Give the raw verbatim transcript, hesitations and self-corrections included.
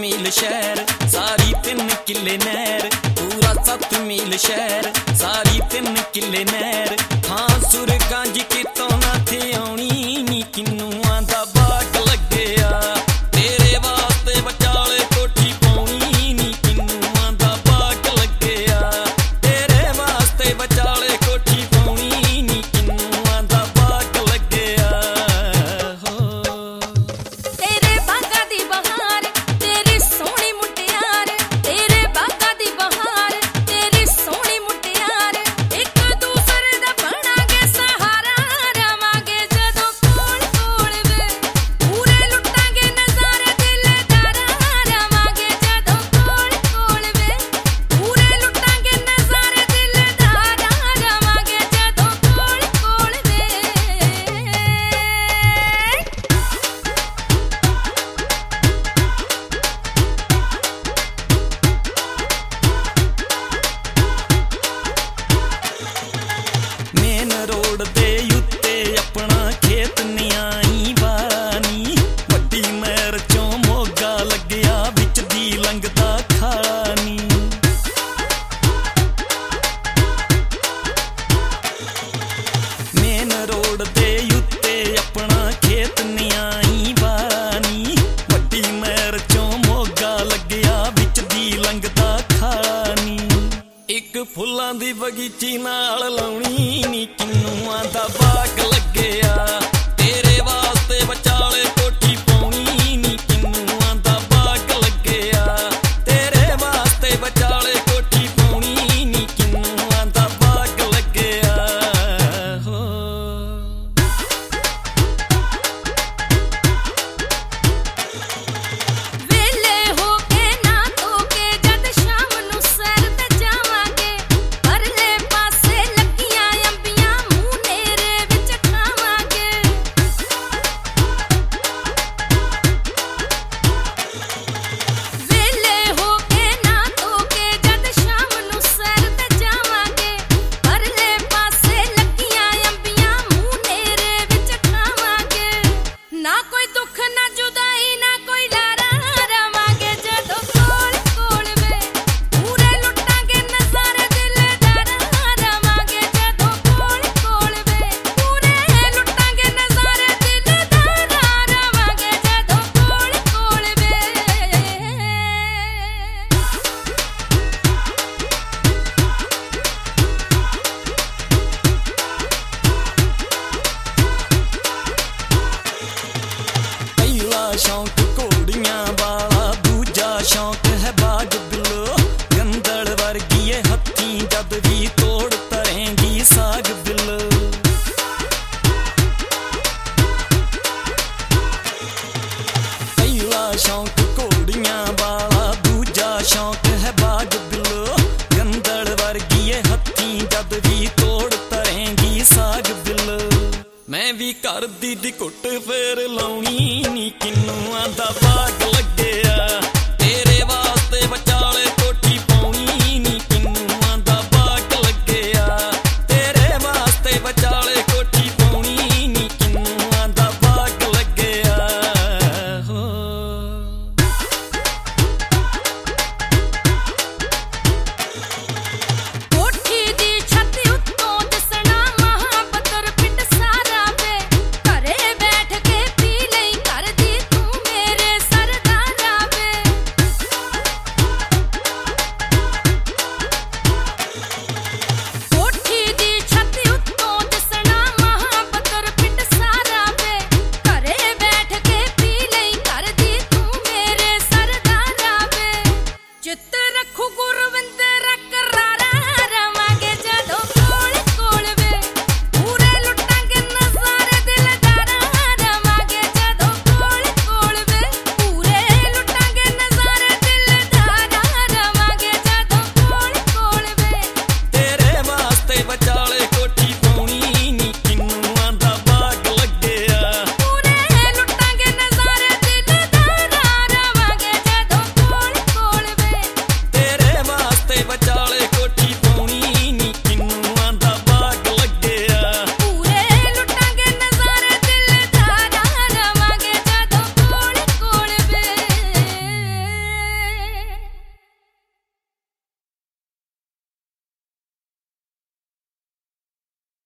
मील शहर सारी तीन किले नहर, पूरा सत्त मील शहर सारी तीन किले नहर। हाँ सुरगां जी कितों ना थे आउणी नी किन्नुआं दा बाग लग्गिया, तेरे वास्ते बचाले कोठी पाउणी नी किन्नुआं दा बाग लग्गिया, तेरे वास्ते बचाले कोठी पाउणी नी किन्नुआं दा बाग लग्गिया। हो तेरे बागा दी बहार तेरी सोहनी मुटियार, तेरे बागा दी बहार तेरी सोहनी मुटियार, एक दूसरे दा बनांगे सहारा, रवांगे जदों कोल कोल वे पूरे लुटांगे नज़ारे दिलदारा, रवांगे जदों कोल कोल वे पूरे लुटांगे नज़ारे दिलदारा, रवांगे जदों कोल कोल वे। मेन रोड दे उत्ते अपना खेत न्याई वानी, वड्डी नहर चों मोगा लग्गिया विच दी लंघदा खाला नी। मेन रोड दे उत्ते अपना खेत न्याई वानी, वड्डी नहर चों मोगा लग्गिया विच दी लंघदा खाला नी। एक फुल्लां दी बगीची नाल लाउणी नी किन्नुआं दा बाग लग्गिया, तेरे वास्ते बचाले कोठी पाउणी नी किन्नुआं दा बाग लग्गिया, तेरे वास्ते बचाले कोठी पाउणी नी किन्नुआं दा बाग लग्गिया। हो वेले हो के ना तो के जद शाम नू सैर ते जावांगे, परले पासे लगियां अंबियां मूंह नेरे विच खावांगे। वेले हो के ना तो के जद शाम नू सैर ते जावांगे, परले पासे लगियां अंबियां मूंह नेरे विच खावांगे। ना कोई दुख ना जुदाई ना कोई लारा, रवांगे जदों कोल कोल वे पूरे लुटांगे नज़ारे दिलदारा, रवांगे जदों कोल कोल वे पूरे लुटांगे नज़ारे दिलदारा, रवांगे जदों कोल कोल वे। पहला शौक घोड़ियां वाला, दूजा शौक है बाग बिल्लो, गंदड़ वर्गी ये हत्थी जद भी तोड़ तरेंगी साग बिल्लो। पहला शौक घोड़ियां वाला, दूजा शौक है बाग बिल्लो, गंदड़ वर्गी ये हत्थी जद भी तोड़ तरेंगी साग बिल्लो। मैं भी कर दी दी घुट फेर लाउणी नी किन्नुआं दा बाग